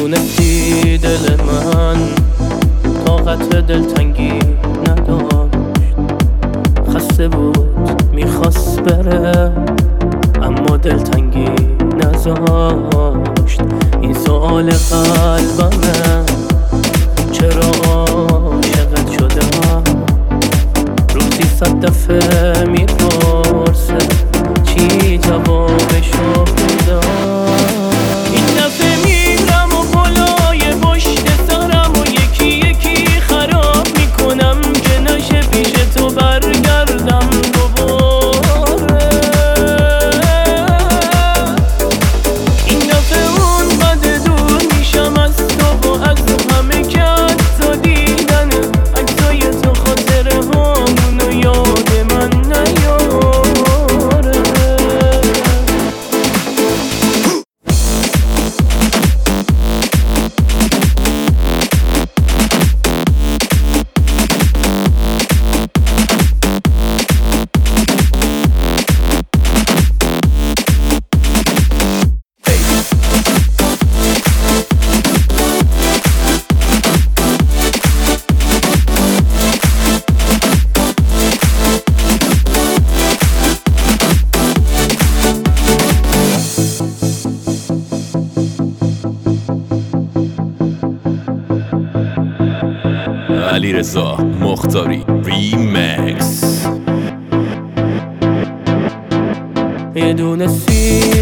میدونستی دل من طاقت دلتنگی نداشت، خسته بود میخواست بره اما دلتنگی نذاشت. این سوال قلبمه، چرا عاشقت شدم؟ روزی 100 دفعه میپرسه چی جوابشو بدم. این دفعه میرم و بالای پشت سرم و یکی یکی خراب میکنم که نشه پیش تو برگردم دوباره. این دفعه اونقدر دور میشم از تو و از همه که حتی دیدن عکسای تو خاطره هامونو یاد من نیاره. علیرضا مختاری ریمکس. میدونستی